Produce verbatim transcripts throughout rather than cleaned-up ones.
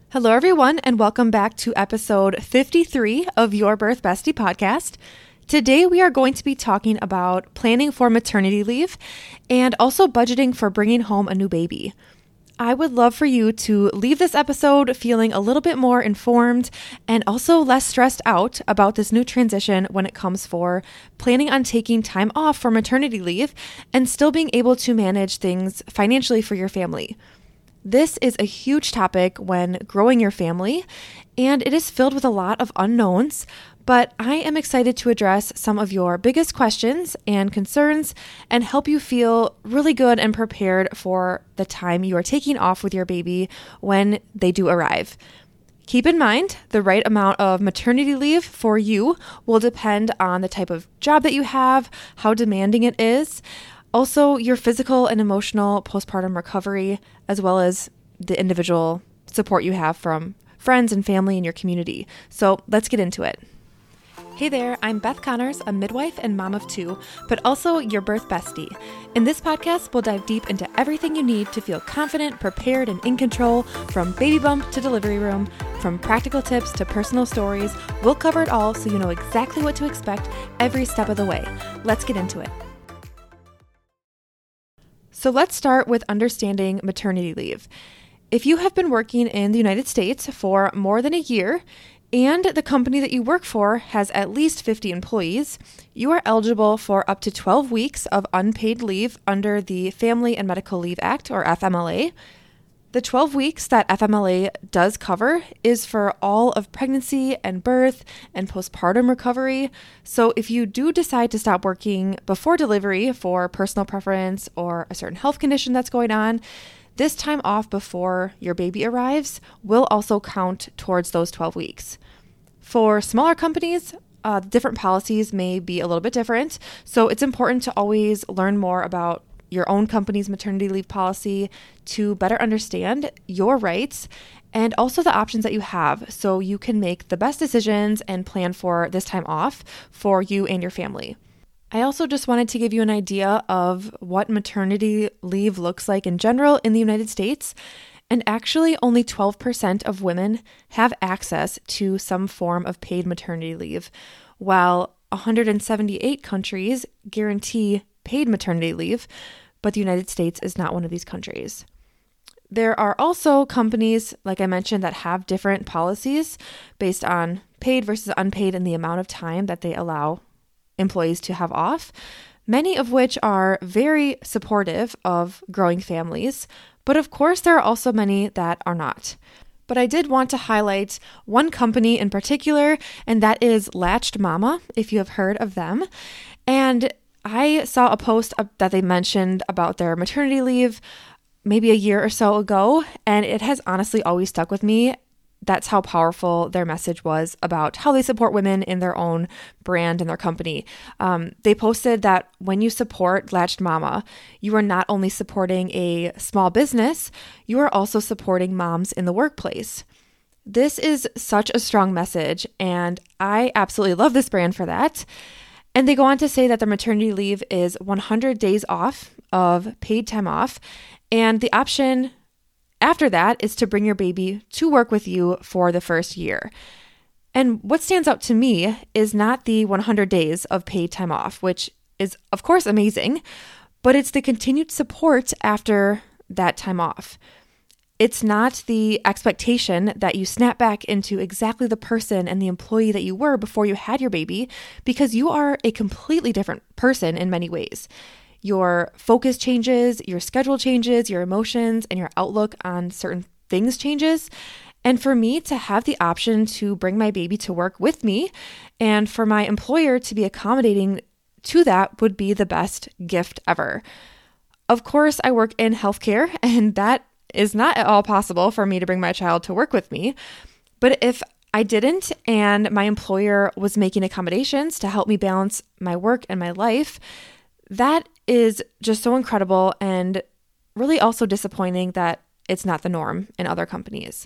Hello, everyone, and welcome back to episode fifty-three of Your Birth Bestie podcast. Today, we are going to be talking about planning for maternity leave and also budgeting for bringing home a new baby. I would love for you to leave this episode feeling a little bit more informed and also less stressed out about this new transition when it comes for planning on taking time off for maternity leave and still being able to manage things financially for your family. This is a huge topic when growing your family, and it is filled with a lot of unknowns, but I am excited to address some of your biggest questions and concerns and help you feel really good and prepared for the time you are taking off with your baby when they do arrive. Keep in mind, the right amount of maternity leave for you will depend on the type of job that you have, how demanding it is, also your physical and emotional postpartum recovery, as well as the individual support you have from friends and family in your community. So let's get into it. Hey there, I'm Beth Connors, a midwife and mom of two, but also your birth bestie. In this podcast, we'll dive deep into everything you need to feel confident, prepared, and in control, from baby bump to delivery room, from practical tips to personal stories. We'll cover it all so you know exactly what to expect every step of the way. Let's get into it. So let's start with understanding maternity leave. If you have been working in the United States for more than a year and the company that you work for has at least fifty employees, you are eligible for up to twelve weeks of unpaid leave under the Family and Medical Leave Act, or F M L A. The twelve weeks that F M L A does cover is for all of pregnancy and birth and postpartum recovery. So if you do decide to stop working before delivery for personal preference or a certain health condition that's going on, this time off before your baby arrives will also count towards those twelve weeks. For smaller companies, uh, different policies may be a little bit different. So it's important to always learn more about your own company's maternity leave policy to better understand your rights and also the options that you have so you can make the best decisions and plan for this time off for you and your family. I also just wanted to give you an idea of what maternity leave looks like in general in the United States. And actually, only twelve percent of women have access to some form of paid maternity leave, while one hundred seventy-eight countries guarantee paid maternity leave, but the United States is not one of these countries. There are also companies, like I mentioned, that have different policies based on paid versus unpaid and the amount of time that they allow employees to have off, many of which are very supportive of growing families, but of course there are also many that are not. But I did want to highlight one company in particular, and that is Latched Mama, if you have heard of them. And I saw a post that they mentioned about their maternity leave maybe a year or so ago, and it has honestly always stuck with me. That's how powerful their message was about how they support women in their own brand and their company. Um, they posted that when you support Latched Mama, you are not only supporting a small business, you are also supporting moms in the workplace. This is such a strong message, and I absolutely love this brand for that. And they go on to say that their maternity leave is one hundred days off of paid time off, and the option after that is to bring your baby to work with you for the first year. And what stands out to me is not the one hundred days of paid time off, which is of course amazing, but it's the continued support after that time off. It's not the expectation that you snap back into exactly the person and the employee that you were before you had your baby, because you are a completely different person in many ways. Your focus changes, your schedule changes, your emotions and your outlook on certain things changes. And for me to have the option to bring my baby to work with me and for my employer to be accommodating to that would be the best gift ever. Of course, I work in healthcare, and that is not at all possible for me to bring my child to work with me. But if I didn't and my employer was making accommodations to help me balance my work and my life, that is just so incredible and really also disappointing that it's not the norm in other companies.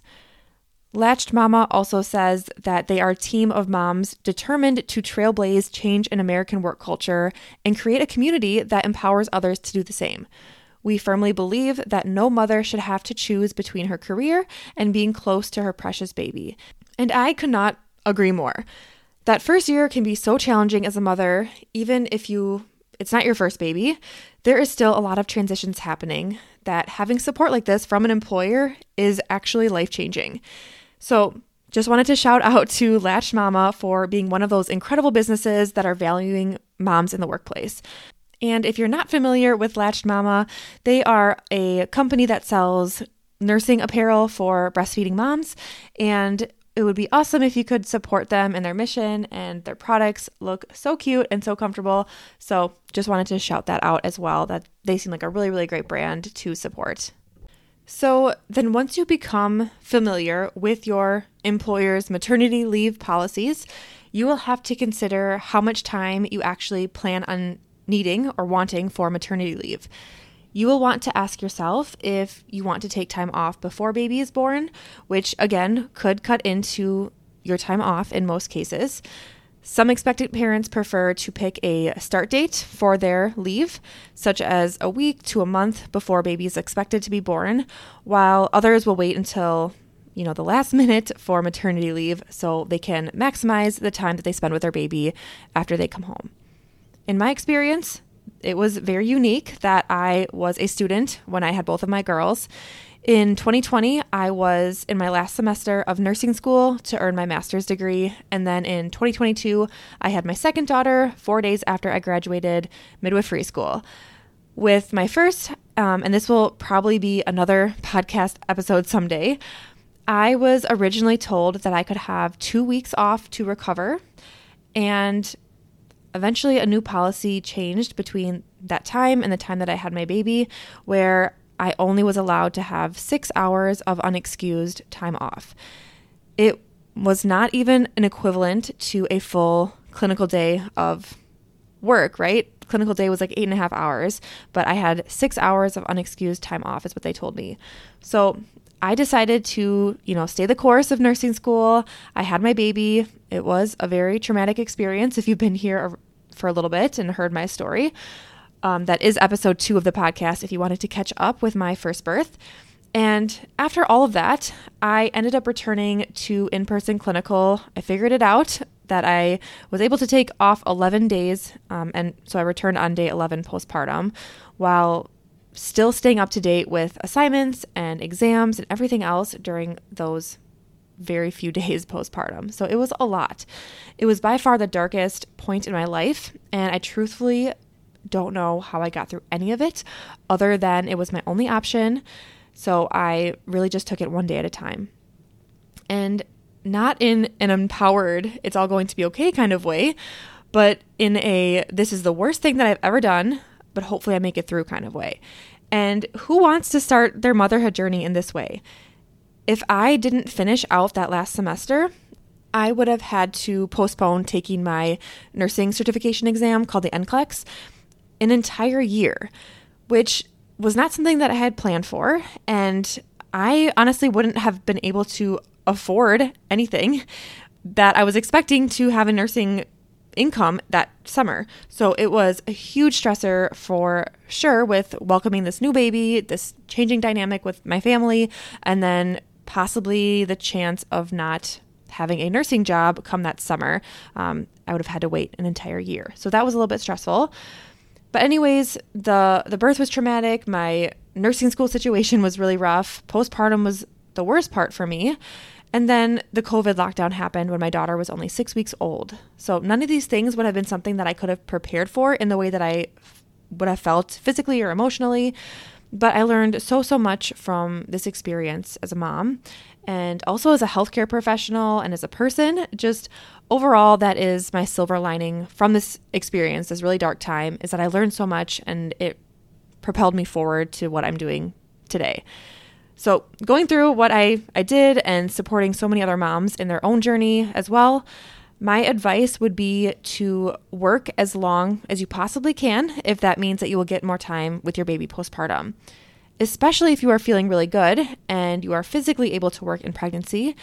Latched Mama also says that they are a team of moms determined to trailblaze change in American work culture and create a community that empowers others to do the same. We firmly believe that no mother should have to choose between her career and being close to her precious baby. And I could not agree more. That first year can be so challenging as a mother, even if you it's not your first baby. There is still a lot of transitions happening that having support like this from an employer is actually life-changing. So just wanted to shout out to Latched Mama for being one of those incredible businesses that are valuing moms in the workplace. And if you're not familiar with Latched Mama, they are a company that sells nursing apparel for breastfeeding moms, and it would be awesome if you could support them in their mission, and their products look so cute and so comfortable. So just wanted to shout that out as well, that they seem like a really, really great brand to support. So then once you become familiar with your employer's maternity leave policies, you will have to consider how much time you actually plan on needing or wanting for maternity leave. You will want to ask yourself if you want to take time off before baby is born, which again could cut into your time off in most cases. Some expectant parents prefer to pick a start date for their leave, such as a week to a month before baby is expected to be born, while others will wait until, you know, the last minute for maternity leave so they can maximize the time that they spend with their baby after they come home. In my experience, it was very unique that I was a student when I had both of my girls. In twenty twenty, I was in my last semester of nursing school to earn my master's degree. And then in twenty twenty-two, I had my second daughter four days after I graduated midwifery school. With my first, um, and this will probably be another podcast episode someday, I was originally told that I could have two weeks off to recover, and eventually a new policy changed between that time and the time that I had my baby, where I only was allowed to have six hours of unexcused time off. It was not even an equivalent to a full clinical day of work, right? Clinical day was like eight and a half hours, but I had six hours of unexcused time off is what they told me. So I decided to, you know, stay the course of nursing school. I had my baby. It was a very traumatic experience. If you've been here for a little bit and heard my story, um, that is episode two of the podcast if you wanted to catch up with my first birth. And after all of that, I ended up returning to in-person clinical. I figured it out that I was able to take off eleven days. Um, and so I returned on day eleven postpartum while still staying up to date with assignments and exams and everything else during those very few days postpartum. So it was a lot. It was by far the darkest point in my life, and I truthfully don't know how I got through any of it other than it was my only option. So I really just took it one day at a time. And not in an empowered, it's all going to be okay kind of way, but in a, this is the worst thing that I've ever done, but hopefully I make it through kind of way. And who wants to start their motherhood journey in this way? If I didn't finish out that last semester, I would have had to postpone taking my nursing certification exam called the N C L E X an entire year, which was not something that I had planned for. And I honestly wouldn't have been able to afford anything that I was expecting to have a nursing income that summer. So it was a huge stressor for sure with welcoming this new baby, this changing dynamic with my family, and then possibly the chance of not having a nursing job come that summer. Um, I would have had to wait an entire year. So that was a little bit stressful. But anyways, the, the birth was traumatic. My nursing school situation was really rough. Postpartum was the worst part for me. And then the COVID lockdown happened when my daughter was only six weeks old. So none of these things would have been something that I could have prepared for in the way that I would have felt physically or emotionally. But I learned so, so much from this experience as a mom and also as a healthcare professional and as a person. Just overall, that is my silver lining from this experience, this really dark time, is that I learned so much and it propelled me forward to what I'm doing today. So going through what I, I did and supporting so many other moms in their own journey as well, my advice would be to work as long as you possibly can if that means that you will get more time with your baby postpartum, especially if you are feeling really good and you are physically able to work in pregnancy.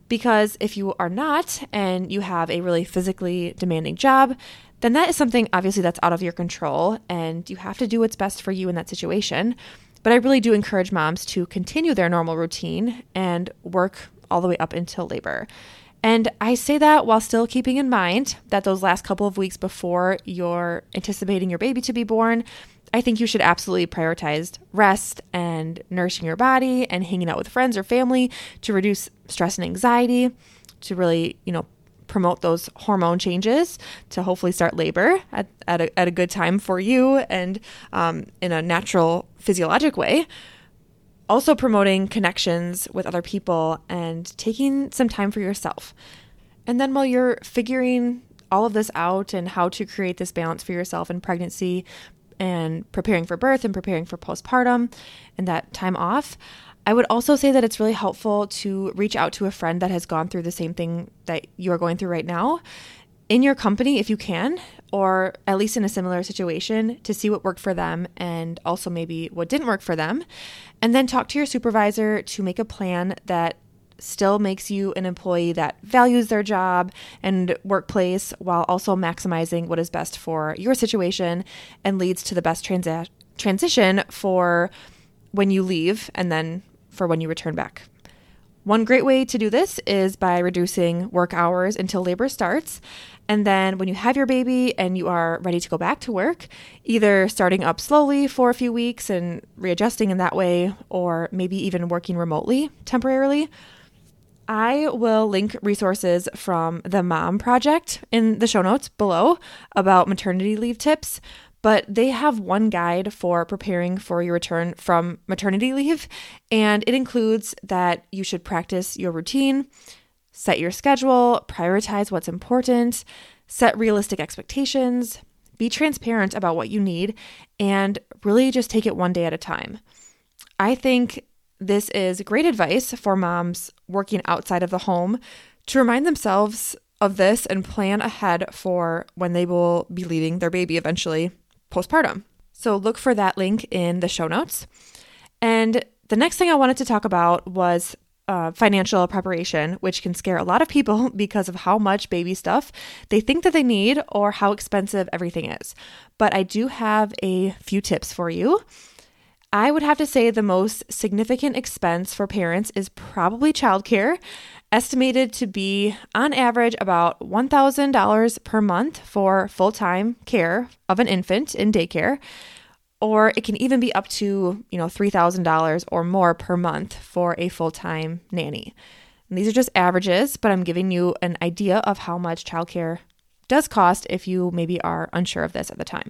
Because if you are not and you have a really physically demanding job, then that is something obviously that's out of your control and you have to do what's best for you in that situation. But I really do encourage moms to continue their normal routine and work all the way up until labor. And I say that while still keeping in mind that those last couple of weeks before you're anticipating your baby to be born, I think you should absolutely prioritize rest and nourishing your body and hanging out with friends or family to reduce stress and anxiety, to really, you know, promote those hormone changes to hopefully start labor at, at, a, at a good time for you and um, in a natural physiologic way. Also promoting connections with other people and taking some time for yourself. And then while you're figuring all of this out and how to create this balance for yourself in pregnancy and preparing for birth and preparing for postpartum and that time off, I would also say that it's really helpful to reach out to a friend that has gone through the same thing that you are going through right now in your company if you can, or at least in a similar situation, to see what worked for them and also maybe what didn't work for them. And then talk to your supervisor to make a plan that still makes you an employee that values their job and workplace while also maximizing what is best for your situation and leads to the best transa- transition for when you leave and then for when you return back. One great way to do this is by reducing work hours until labor starts. And then when you have your baby and you are ready to go back to work, either starting up slowly for a few weeks and readjusting in that way, or maybe even working remotely temporarily. I will link resources from the Mom Project in the show notes below about maternity leave tips. But they have one guide for preparing for your return from maternity leave, and it includes that you should practice your routine, set your schedule, prioritize what's important, set realistic expectations, be transparent about what you need, and really just take it one day at a time. I think this is great advice for moms working outside of the home to remind themselves of this and plan ahead for when they will be leaving their baby eventually postpartum. So look for that link in the show notes. And the next thing I wanted to talk about was uh, financial preparation, which can scare a lot of people because of how much baby stuff they think that they need or how expensive everything is. But I do have a few tips for you. I would have to say the most significant expense for parents is probably childcare, estimated to be on average about one thousand dollars per month for full-time care of an infant in daycare, or it can even be up to, you know, three thousand dollars or more per month for a full-time nanny. And these are just averages, but I'm giving you an idea of how much childcare does cost if you maybe are unsure of this at the time.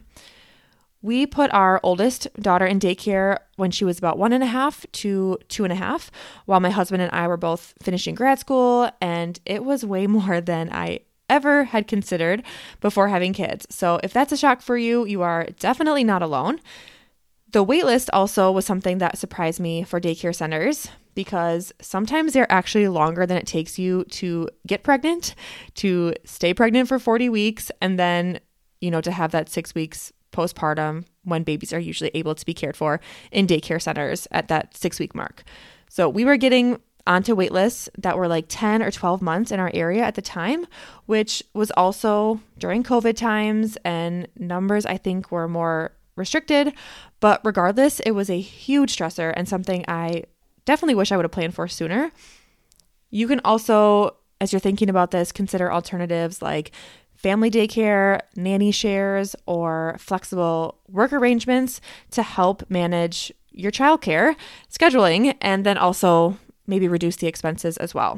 We put our oldest daughter in daycare when she was about one and a half to two and a half, while my husband and I were both finishing grad school, and it was way more than I ever had considered before having kids. So if that's a shock for you, you are definitely not alone. The wait list also was something that surprised me for daycare centers, because sometimes they're actually longer than it takes you to get pregnant, to stay pregnant for forty weeks, and then, you know, to have that six weeks postpartum when babies are usually able to be cared for in daycare centers at that six week mark. So we were getting onto wait lists that were like ten or twelve months in our area at the time, which was also during COVID times, and numbers I think were more restricted. But regardless, it was a huge stressor and something I definitely wish I would have planned for sooner. You can also, as you're thinking about this, consider alternatives like family daycare, nanny shares, or flexible work arrangements to help manage your childcare scheduling and then also maybe reduce the expenses as well.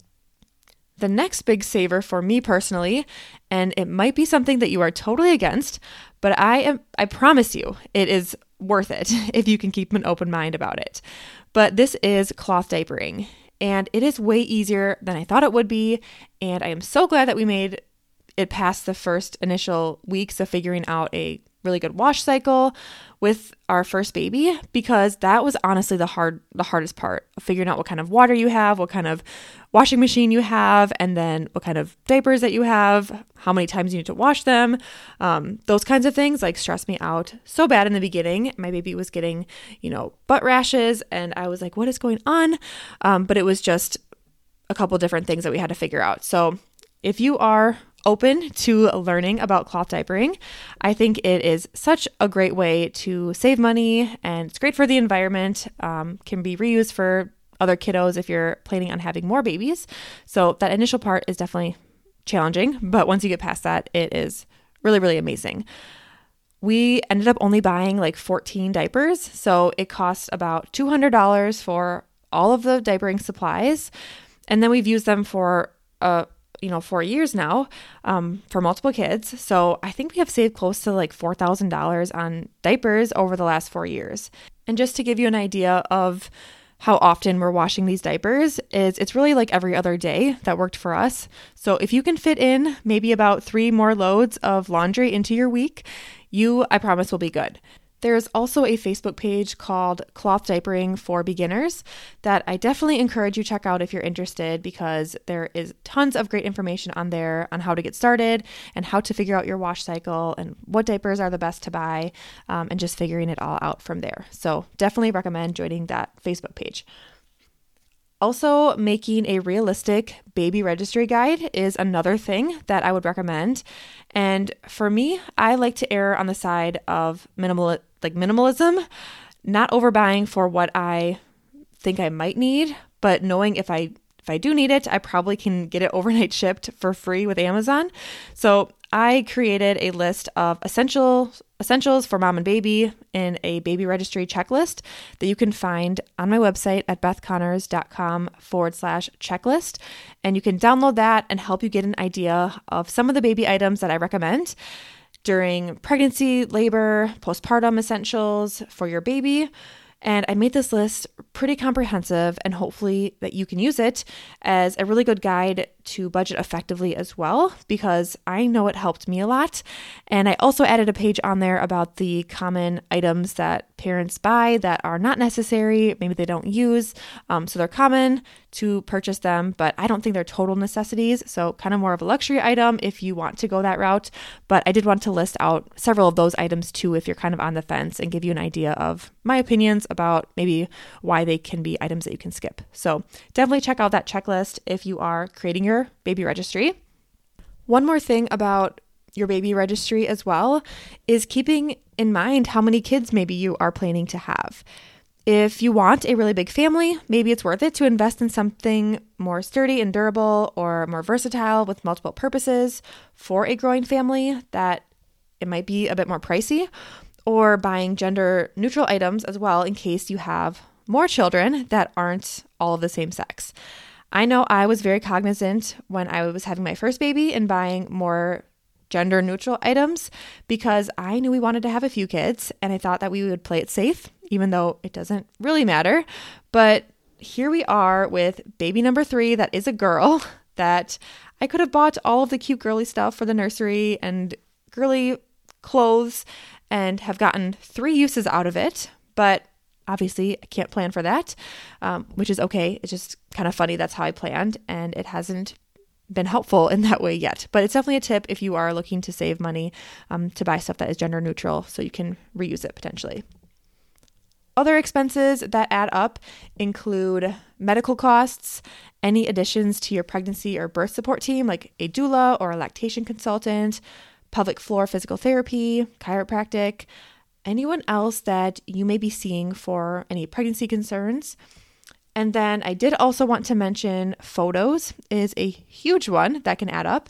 The next big saver for me personally, and it might be something that you are totally against, but I am I promise you it is worth it if you can keep an open mind about it. But this is cloth diapering, and it is way easier than I thought it would be, and I am so glad that we made it past the first initial weeks of figuring out a really good wash cycle with our first baby, because that was honestly the hard, the hardest part of figuring out what kind of water you have, what kind of washing machine you have, and then what kind of diapers that you have, how many times you need to wash them. Um, those kinds of things like stressed me out so bad in the beginning. My baby was getting, you know, butt rashes, and I was like, what is going on? Um, but it was just a couple different things that we had to figure out. So if you are open to learning about cloth diapering, I think it is such a great way to save money, and it's great for the environment, um, can be reused for other kiddos if you're planning on having more babies. So that initial part is definitely challenging, but once you get past that, it is really, really amazing. We ended up only buying like fourteen diapers, so it cost about two hundred dollars for all of the diapering supplies, and then we've used them for a you know, four years now, um, for multiple kids. So I think we have saved close to like four thousand dollars on diapers over the last four years. And just to give you an idea of how often we're washing these diapers, is it's really like every other day that worked for us. So if you can fit in maybe about three more loads of laundry into your week, you, I promise, will be good. There's also a Facebook page called Cloth Diapering for Beginners that I definitely encourage you to check out if you're interested, because there is tons of great information on there on how to get started and how to figure out your wash cycle and what diapers are the best to buy, um, and just figuring it all out from there. So definitely recommend joining that Facebook page. Also, making a realistic baby registry guide is another thing that I would recommend. And for me, I like to err on the side of minimal, like minimalism, not overbuying for what I think I might need, but knowing if I if I do need it, I probably can get it overnight shipped for free with Amazon. So I created a list of essential essentials for mom and baby in a baby registry checklist that you can find on my website at bethconnors.com forward slash checklist. And you can download that and help you get an idea of some of the baby items that I recommend during pregnancy, labor, postpartum essentials for your baby. And I made this list pretty comprehensive, and hopefully that you can use it as a really good guide to budget effectively as well, because I know it helped me a lot. And I also added a page on there about the common items that parents buy that are not necessary, maybe they don't use. Um, so they're common to purchase them, but I don't think they're total necessities. So kind of more of a luxury item if you want to go that route. But I did want to list out several of those items too, if you're kind of on the fence, and give you an idea of my opinions about maybe why they can be items that you can skip. So definitely check out that checklist if you are creating your baby registry. One more thing about your baby registry as well is keeping in mind how many kids maybe you are planning to have. If you want a really big family, maybe it's worth it to invest in something more sturdy and durable, or more versatile with multiple purposes for a growing family that it might be a bit more pricey, or buying gender neutral items as well in case you have more children that aren't all of the same sex. I know I was very cognizant when I was having my first baby and buying more gender neutral items, because I knew we wanted to have a few kids and I thought that we would play it safe, even though it doesn't really matter. But here we are with baby number three that is a girl, that I could have bought all of the cute girly stuff for the nursery and girly clothes and have gotten three uses out of it. But obviously, I can't plan for that, um, which is okay. It's just kind of funny. That's how I planned, and it hasn't been helpful in that way yet. But it's definitely a tip if you are looking to save money, um, to buy stuff that is gender neutral so you can reuse it potentially. Other expenses that add up include medical costs, any additions to your pregnancy or birth support team, like a doula or a lactation consultant, pelvic floor physical therapy, chiropractic, anyone else that you may be seeing for any pregnancy concerns. And then I did also want to mention photos is a huge one that can add up.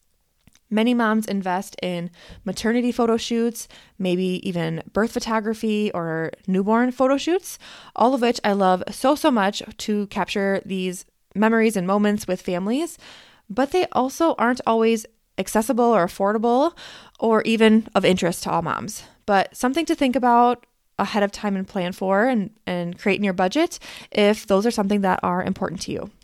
Many moms invest in maternity photo shoots, maybe even birth photography or newborn photo shoots, all of which I love so, so much to capture these memories and moments with families, but they also aren't always accessible or affordable or even of interest to all moms. But something to think about ahead of time and plan for, and, and create in your budget if those are something that are important to you.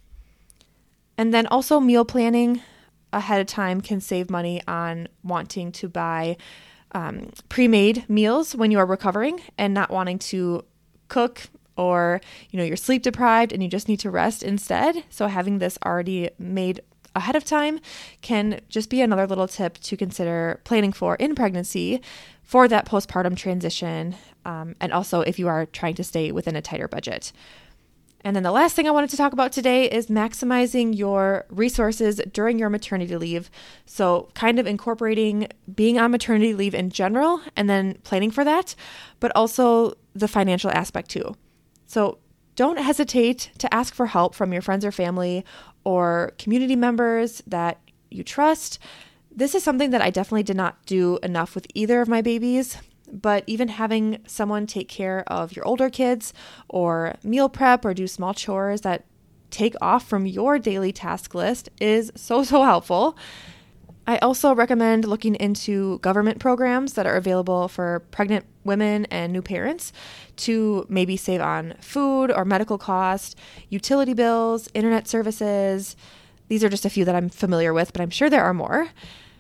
And then also meal planning ahead of time can save money on wanting to buy um, pre-made meals when you are recovering and not wanting to cook, or you know you're sleep deprived and you just need to rest instead. So having this already made ahead of time can just be another little tip to consider planning for in pregnancy for that postpartum transition, um, and also if you are trying to stay within a tighter budget. And then the last thing I wanted to talk about today is maximizing your resources during your maternity leave. So kind of incorporating being on maternity leave in general and then planning for that, but also the financial aspect too. So don't hesitate to ask for help from your friends or family or community members that you trust. This is something that I definitely did not do enough with either of my babies. But even having someone take care of your older kids or meal prep or do small chores that take off from your daily task list is so, so helpful. I also recommend looking into government programs that are available for pregnant women and new parents to maybe save on food or medical costs, utility bills, internet services. These are just a few that I'm familiar with, but I'm sure there are more.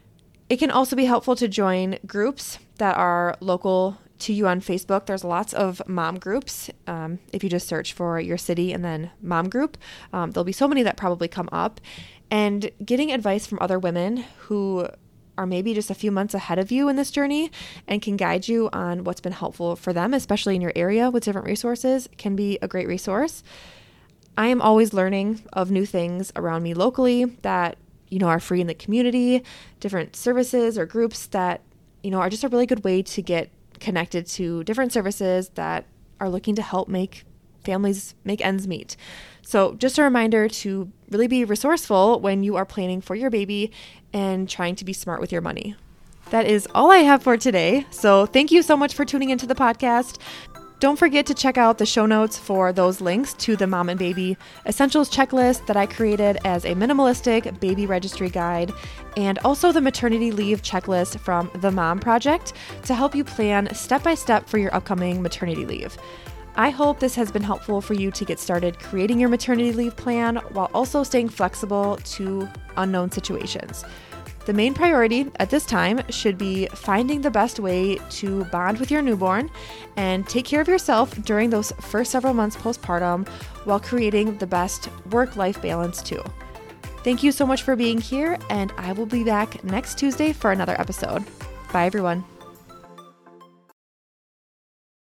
It can also be helpful to join groups that are local to you on Facebook. There's lots of mom groups. Um, if you just search for your city and then mom group, um, there'll be so many that probably come up. And getting advice from other women who are maybe just a few months ahead of you in this journey and can guide you on what's been helpful for them, especially in your area with different resources, can be a great resource. I am always learning of new things around me locally that you know, are free in the community, different services or groups that, you know, are just a really good way to get connected to different services that are looking to help make families make ends meet. So just a reminder to really be resourceful when you are planning for your baby and trying to be smart with your money. That is all I have for today. So thank you so much for tuning into the podcast. Don't forget to check out the show notes for those links to the Mom and Baby Essentials checklist that I created as a minimalistic baby registry guide, and also the maternity leave checklist from The Mom Project to help you plan step by step for your upcoming maternity leave. I hope this has been helpful for you to get started creating your maternity leave plan while also staying flexible to unknown situations. The main priority at this time should be finding the best way to bond with your newborn and take care of yourself during those first several months postpartum while creating the best work-life balance too. Thank you so much for being here, and I will be back next Tuesday for another episode. Bye, everyone.